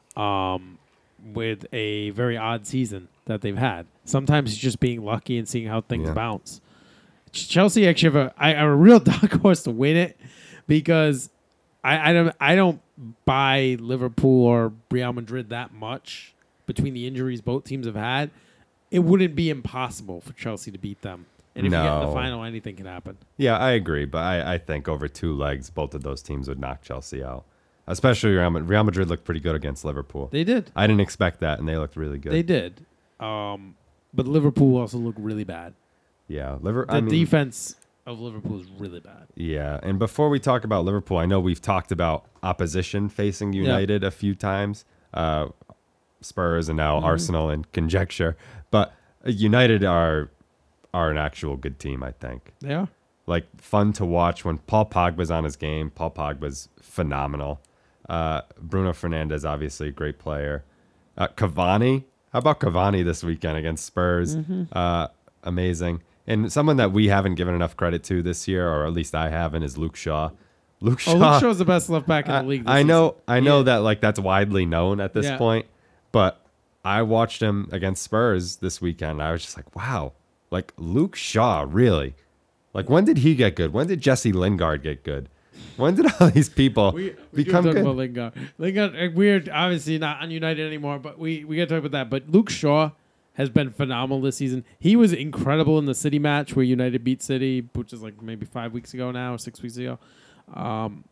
Speaker 2: um, with a very odd season that they've had. Sometimes it's just being lucky and seeing how things yeah. bounce. Chelsea actually have a, I, a real dark horse to win it because I, I don't I don't buy Liverpool or Real Madrid that much between the injuries both teams have had. It wouldn't be impossible for Chelsea to beat them. And if
Speaker 1: no.
Speaker 2: you get in the final, anything can happen.
Speaker 1: Yeah, I agree. But I, I think over two legs, both of those teams would knock Chelsea out. Especially Real Madrid. Real Madrid looked pretty good against Liverpool.
Speaker 2: They did.
Speaker 1: I didn't expect that, and they looked really good.
Speaker 2: They did. Um, but Liverpool also looked really bad.
Speaker 1: Yeah. Liver-
Speaker 2: the
Speaker 1: I mean,
Speaker 2: defense of Liverpool is really bad.
Speaker 1: Yeah. And before we talk about Liverpool, I know we've talked about opposition facing United yeah. a few times. Uh, Spurs and now mm-hmm. Arsenal and conjecture. But United are are an actual good team, I think.
Speaker 2: They are.
Speaker 1: Like, fun to watch when Paul Pogba's on his game. Paul Pogba's phenomenal. Uh, Bruno Fernandes, obviously a great player. Uh, Cavani. How about Cavani this weekend against Spurs? Mm-hmm. Uh, amazing. And someone that we haven't given enough credit to this year, or at least I haven't, is Luke Shaw. Luke Shaw.
Speaker 2: Oh, Luke Shaw's the best left back in the league this
Speaker 1: I know,
Speaker 2: season.
Speaker 1: I know
Speaker 2: yeah.
Speaker 1: that like that's widely known at this
Speaker 2: yeah.
Speaker 1: point, but I watched him against Spurs this weekend. And I was just like, wow, like Luke Shaw, really? Like, when did he get good? When did Jesse Lingard get good? When did all these people
Speaker 2: we, we
Speaker 1: become
Speaker 2: talk
Speaker 1: good?
Speaker 2: About Lingard. Lingard, we're obviously not on United anymore, but we, we got to talk about that. But Luke Shaw has been phenomenal this season. He was incredible in the City match where United beat City, which is like maybe five weeks ago now, or six weeks ago. Um,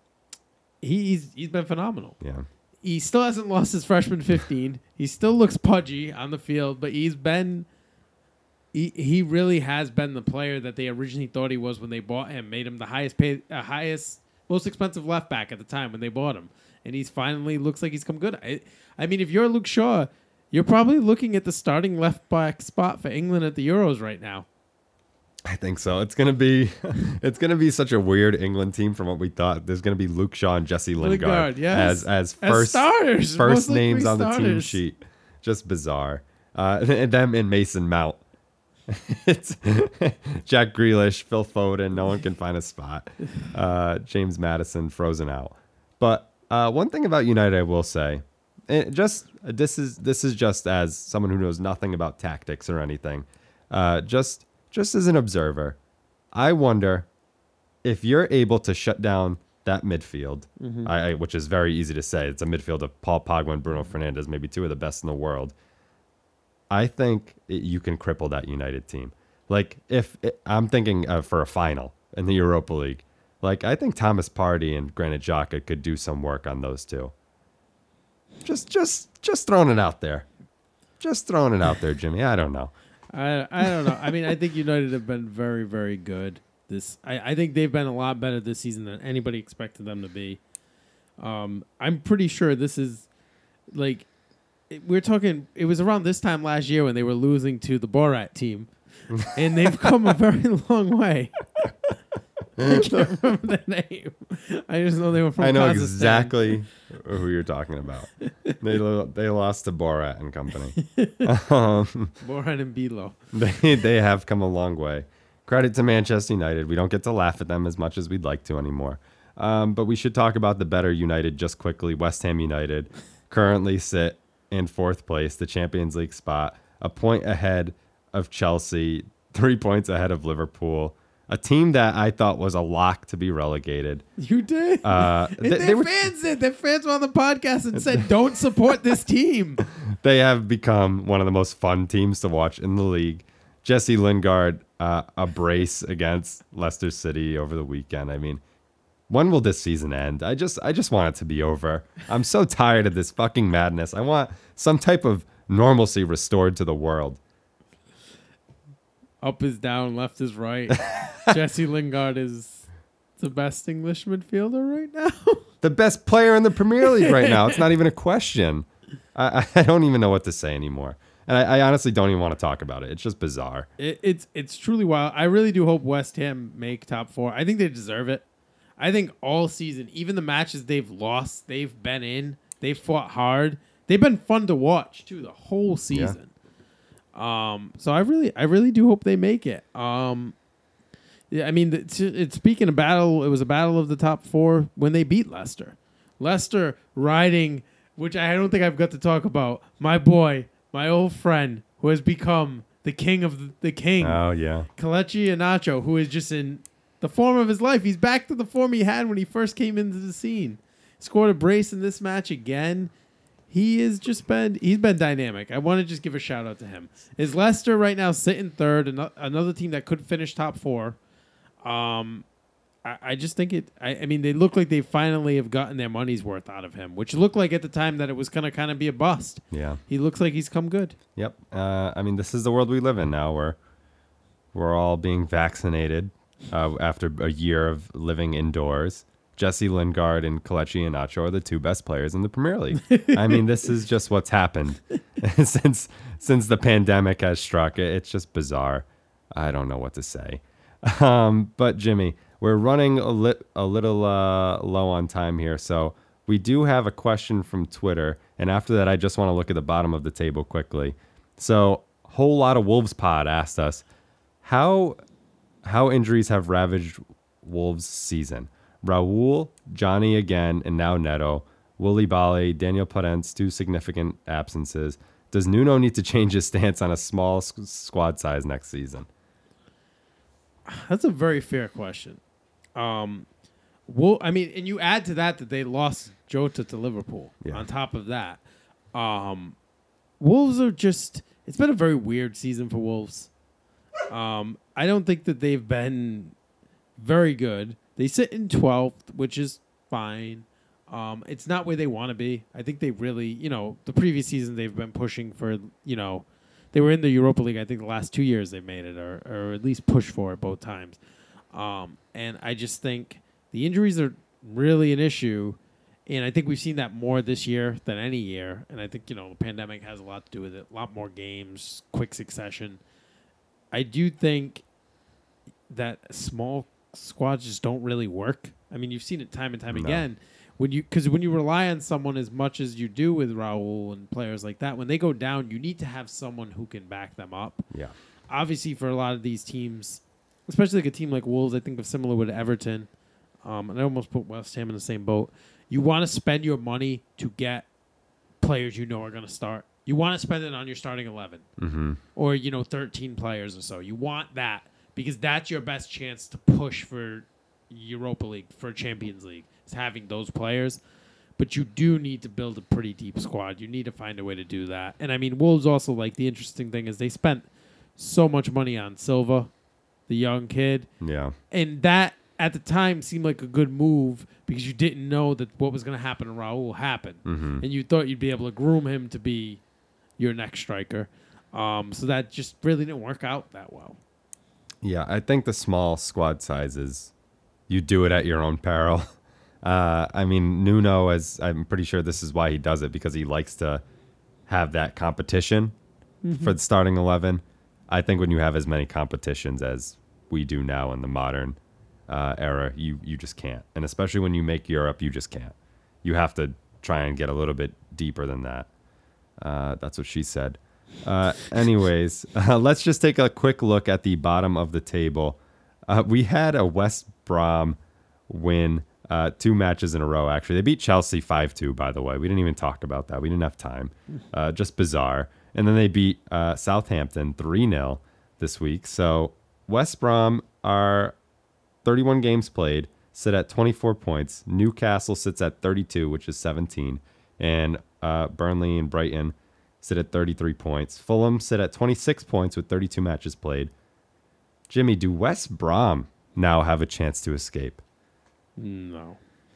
Speaker 2: he, he's he's been phenomenal.
Speaker 1: Yeah.
Speaker 2: He still hasn't lost his freshman fifteen. He still looks pudgy on the field, but he's been he, he really has been the player that they originally thought he was when they bought him, made him the highest paid, uh, highest, most expensive left back at the time when they bought him. And he's finally looks like he's come good. I, I mean, if you're Luke Shaw, you're probably looking at the starting left back spot for England at the Euros right now.
Speaker 1: I think so. It's gonna be, it's gonna be such a weird England team from what we thought. There's gonna be Luke Shaw and Jesse Lingard,
Speaker 2: Lingard yes.
Speaker 1: as as
Speaker 2: as
Speaker 1: first
Speaker 2: starters,
Speaker 1: first names on
Speaker 2: starters.
Speaker 1: the team sheet. Just bizarre. Uh, and them and Mason Mount. It's Jack Grealish, Phil Foden. No one can find a spot. Uh, James Maddison frozen out. But uh, one thing about United, I will say, it just this is this is just as someone who knows nothing about tactics or anything, uh, just just as an observer, I wonder if you're able to shut down that midfield, mm-hmm. I, I, which is very easy to say. It's a midfield of Paul Pogba and Bruno Fernandes, maybe two of the best in the world. I think it, you can cripple that United team. Like if it, I'm thinking uh, for a final in the Europa League, like I think Thomas Partey and Granit Xhaka could do some work on those two. Just, just, just throwing it out there. Just throwing it out there, Jimmy. I don't know.
Speaker 2: I I don't know. I mean, I think United have been very, very good. This I, I think they've been a lot better this season than anybody expected them to be. Um, I'm pretty sure this is like it, we're talking. It was around this time last year when they were losing to the Borat team, and they've come a very long way. I can't remember the name. I just know they were from
Speaker 1: I know
Speaker 2: Kazakhstan.
Speaker 1: exactly who you're talking about. They lo- they lost to Borat and company. um,
Speaker 2: Borat and Bilo.
Speaker 1: They they have come a long way. Credit to Manchester United. We don't get to laugh at them as much as we'd like to anymore. Um, but we should talk about the better United just quickly. West Ham United currently sit in fourth place, the Champions League spot, a point ahead of Chelsea, three points ahead of Liverpool. A team that I thought was a lock to be relegated.
Speaker 2: You did?
Speaker 1: Uh,
Speaker 2: they,
Speaker 1: they,
Speaker 2: their
Speaker 1: they were,
Speaker 2: fans did. Their fans were on the podcast and said, don't support this team.
Speaker 1: They have become one of the most fun teams to watch in the league. Jesse Lingard, uh, a brace against Leicester City over the weekend. I mean, when will this season end? I just, I just want it to be over. I'm so tired of this fucking madness. I want some type of normalcy restored to the world.
Speaker 2: Up is down, left is right. Jesse Lingard is the best English midfielder right now.
Speaker 1: The best player in the Premier League right now. It's not even a question. I, I don't even know what to say anymore. And I, I honestly don't even want to talk about it. It's just bizarre.
Speaker 2: It, it's it's truly wild. I really do hope West Ham make top four. I think they deserve it. I think all season, even the matches they've lost, they've been in, they've fought hard. They've been fun to watch, too, the whole season. Yeah. Um, so I really, I really do hope they make it. Um, yeah, I mean, it's, it's speaking of battle, it was a battle of the top four when they beat Leicester. Leicester riding, which I don't think I've got to talk about. My boy, my old friend, who has become the king of the, the king.
Speaker 1: Oh yeah,
Speaker 2: Kelechi Iheanacho, who is just in the form of his life. He's back to the form he had when he first came into the scene. Scored a brace in this match again. He has just been, he's been dynamic. I want to just give a shout out to him. Is Leicester right now sitting third, another team that could finish top four. Um, I, I just think it, I, I mean, they look like they finally have gotten their money's worth out of him, which looked like at the time that it was going to kind of be a bust.
Speaker 1: Yeah.
Speaker 2: He looks like he's come good.
Speaker 1: Yep. Uh, I mean, this is the world we live in now where we're all being vaccinated uh, after a year of living indoors. Jesse Lingard and Kelechi Iheanacho are the two best players in the Premier League. I mean, this is just what's happened since since the pandemic has struck. It's just bizarre. I don't know what to say. Um, but Jimmy, we're running a, lit, a little uh, low on time here, so we do have a question from Twitter. And after that, I just want to look at the bottom of the table quickly. So, whole lot of Wolves pod asked us how how injuries have ravaged Wolves' season. Raul, Johnny again, and now Neto, Willy Bali, Daniel Parents, two significant absences. Does Nuno need to change his stance on a small squ- squad size next season?
Speaker 2: That's a very fair question. Um, well, I mean, and you add to that that they lost Jota to Liverpool. Yeah. On top of that, um, Wolves are just, it's been a very weird season for Wolves. Um, I don't think that they've been very good. They sit in twelfth, which is fine. Um, it's not where they want to be. I think they really, you know, the previous season they've been pushing for, you know, they were in the Europa League. I think the last two years they made it, or, or at least pushed for it both times. Um, and I just think the injuries are really an issue. And I think we've seen that more this year than any year. And I think, you know, the pandemic has a lot to do with it. A lot more games, quick succession. I do think that small squads just don't really work. I mean, you've seen it time and time no. again. When you, because when you rely on someone as much as you do with Raul and players like that, when they go down, you need to have someone who can back them up.
Speaker 1: Yeah.
Speaker 2: Obviously, for a lot of these teams, especially like a team like Wolves, I think of similar with Everton, um, and I almost put West Ham in the same boat. You want to spend your money to get players you know are going to start. You want to spend it on your starting eleven
Speaker 1: Mm-hmm.
Speaker 2: or, you know, thirteen players or so. You want that because that's your best chance to push for Europa League, for Champions League, is having those players. But you do need to build a pretty deep squad. You need to find a way to do that. And, I mean, Wolves also, like, the interesting thing is they spent so much money on Silva, the young kid.
Speaker 1: Yeah.
Speaker 2: And that, at the time, seemed like a good move because you didn't know that what was going to happen to Raul happened.
Speaker 1: Mm-hmm.
Speaker 2: And you thought you'd be able to groom him to be your next striker. Um, so that just really didn't work out that well.
Speaker 1: Yeah, I think the small squad sizes, you do it at your own peril. Uh, I mean, Nuno, as I'm pretty sure this is why he does it, because he likes to have that competition
Speaker 2: Mm-hmm.
Speaker 1: for the starting eleven. I think when you have as many competitions as we do now in the modern uh, era, you, you just can't. And especially when you make Europe, you just can't. You have to try and get a little bit deeper than that. Uh, that's what she said. Uh, anyways, uh, let's just take a quick look at the bottom of the table. Uh, we had a West Brom win uh, two matches in a row, actually. They beat Chelsea five two, by the way. We didn't even talk about that. We didn't have time. Uh, just bizarre. And then they beat uh, Southampton three nil this week. So West Brom are thirty-one games played, sit at twenty-four points. Newcastle sits at thirty-two, which is seventeen. And uh, Burnley and Brighton sit at thirty-three points. Fulham sit at twenty-six points with thirty-two matches played. Jimmy, do West Brom now have a chance to escape?
Speaker 2: No.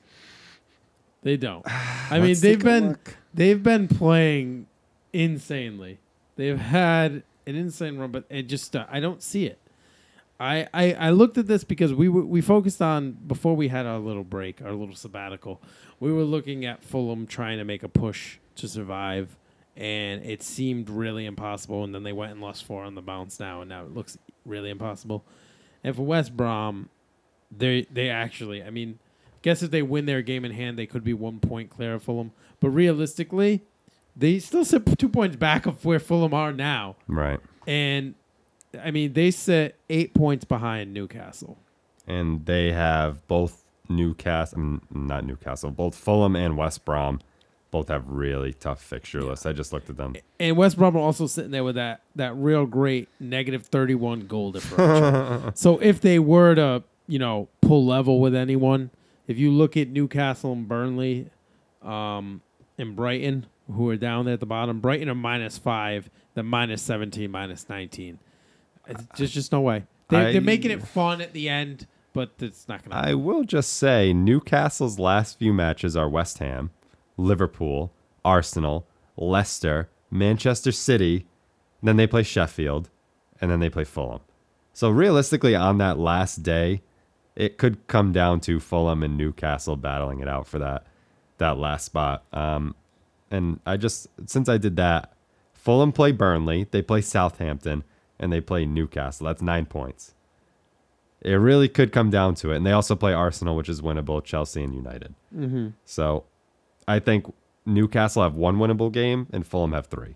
Speaker 2: They don't. I
Speaker 1: Let's
Speaker 2: mean, they've
Speaker 1: take a
Speaker 2: been
Speaker 1: look.
Speaker 2: they've been playing insanely. They've had an insane run, but it just uh, I don't see it. I, I I looked at this because we were, we focused on before we had our little break, our little sabbatical. We were looking at Fulham trying to make a push to survive, and it seemed really impossible. And then they went and lost four on the bounce now, and now it looks really impossible. And for West Brom, they they actually, I mean, guess if they win their game in hand, they could be one point clear of Fulham. But realistically, they still sit two points back of where Fulham are now.
Speaker 1: Right.
Speaker 2: And, I mean, they sit eight points behind Newcastle.
Speaker 1: And they have both Newcastle, I mean, not Newcastle, both Fulham and West Brom both have really tough fixture lists. I just looked at them.
Speaker 2: And West Brom are also sitting there with that, that real great negative thirty-one goal differential. So if they were to, you know, pull level with anyone, if you look at Newcastle and Burnley um, and Brighton, who are down there at the bottom, Brighton are minus five, then minus seventeen, minus nineteen. It's just, just no way. They,
Speaker 1: I-
Speaker 2: they're making it fun at the end, but it's not going to
Speaker 1: I will just say Newcastle's last few matches are West Ham, Liverpool, Arsenal, Leicester, Manchester City, then they play Sheffield, and then they play Fulham. So realistically, on that last day, it could come down to Fulham and Newcastle battling it out for that that last spot. Um, and I just, since I did that, Fulham play Burnley, they play Southampton, and they play Newcastle. That's nine points. It really could come down to it. And they also play Arsenal, which is winnable, Chelsea and United.
Speaker 2: Mm-hmm.
Speaker 1: So I think Newcastle have one winnable game and Fulham have three.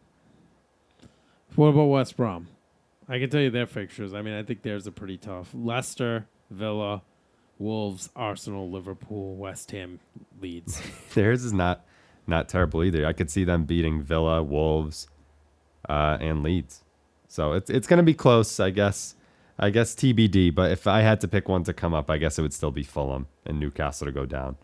Speaker 2: What about West Brom? I can tell you their fixtures. I mean, I think theirs are pretty tough. Leicester, Villa, Wolves, Arsenal, Liverpool, West Ham, Leeds.
Speaker 1: Theirs is not not terrible either. I could see them beating Villa, Wolves, uh, and Leeds. So it's it's going to be close, I guess. I guess T B D. But if I had to pick one to come up, I guess it would still be Fulham and Newcastle to go down.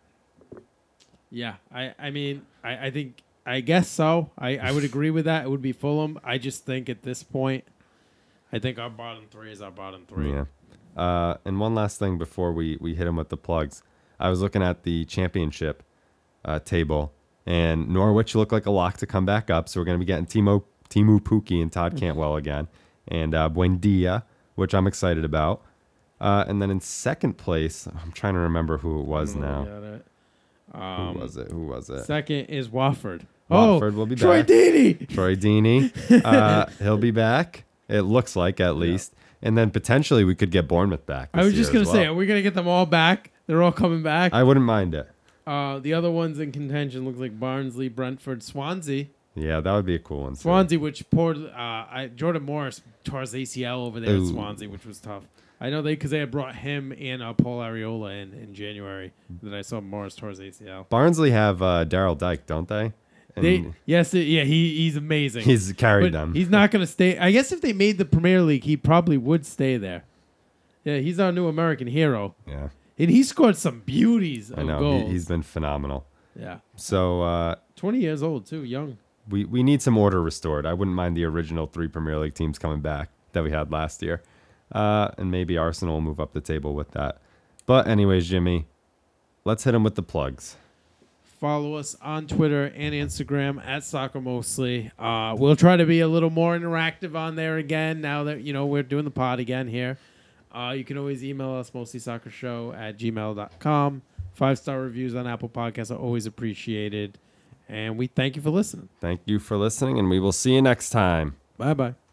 Speaker 2: Yeah, I, I mean, I, I think, I guess so. I, I would agree with that. It would be Fulham. I just think at this point, I think our bottom three is our bottom three.
Speaker 1: Yeah. Uh, and one last thing before we, we hit him with the plugs. I was looking at the championship uh, table, and Norwich looked like a lock to come back up. So we're going to be getting Timo, Timu Pukki and Todd Cantwell again, and uh, Buendia, which I'm excited about. Uh, and then in second place, I'm trying to remember who it was
Speaker 2: I'm gonna
Speaker 1: now.
Speaker 2: look at it. Um,
Speaker 1: Who was it? Who was it?
Speaker 2: Second is Watford.
Speaker 1: Watford
Speaker 2: oh,
Speaker 1: will be
Speaker 2: Troy
Speaker 1: back.
Speaker 2: Deeney.
Speaker 1: Troy Deeney. Uh, he'll be back. It looks like, at least. And then potentially we could get Bournemouth back.
Speaker 2: I was
Speaker 1: this
Speaker 2: just
Speaker 1: year
Speaker 2: going
Speaker 1: as
Speaker 2: to say,
Speaker 1: well.
Speaker 2: are we going to get them all back? They're all coming back.
Speaker 1: I wouldn't mind it.
Speaker 2: Uh, the other ones in contention look like Barnsley, Brentford, Swansea.
Speaker 1: Yeah, that would be a cool one. too.
Speaker 2: Swansea, which poured, uh, I, Jordan Morris tore his A C L over there
Speaker 1: Ooh.
Speaker 2: at Swansea, which was tough. I know they because they had brought him and uh, Paul Areola in in January. That I saw Morris tore his A C L.
Speaker 1: Barnsley have uh, Daryl Dyke, don't they? And
Speaker 2: They, yes, it- yeah, he he's amazing.
Speaker 1: he's carried
Speaker 2: But
Speaker 1: them.
Speaker 2: He's not going to stay. I guess if they made the Premier League, he probably would stay there. Yeah, he's our new American hero.
Speaker 1: yeah,
Speaker 2: And he scored some beauties
Speaker 1: I
Speaker 2: of
Speaker 1: know.
Speaker 2: goals.
Speaker 1: He, he's been phenomenal.
Speaker 2: yeah.
Speaker 1: So uh,
Speaker 2: twenty years old, too, young.
Speaker 1: we, we need some order restored. I wouldn't mind the original three Premier League teams coming back that we had last year. Uh, and maybe Arsenal will move up the table with that. But anyways, Jimmy, let's hit him with the plugs.
Speaker 2: Follow us on Twitter and Instagram at Soccer Mostly. Uh, we'll try to be a little more interactive on there again now that, you know, we're doing the pod again here. Uh, you can always email us, mostlysoccershow at gmail dot com. Five-star reviews on Apple Podcasts are always appreciated. And we thank you for listening.
Speaker 1: Thank you for listening, and we will see you next time.
Speaker 2: Bye-bye.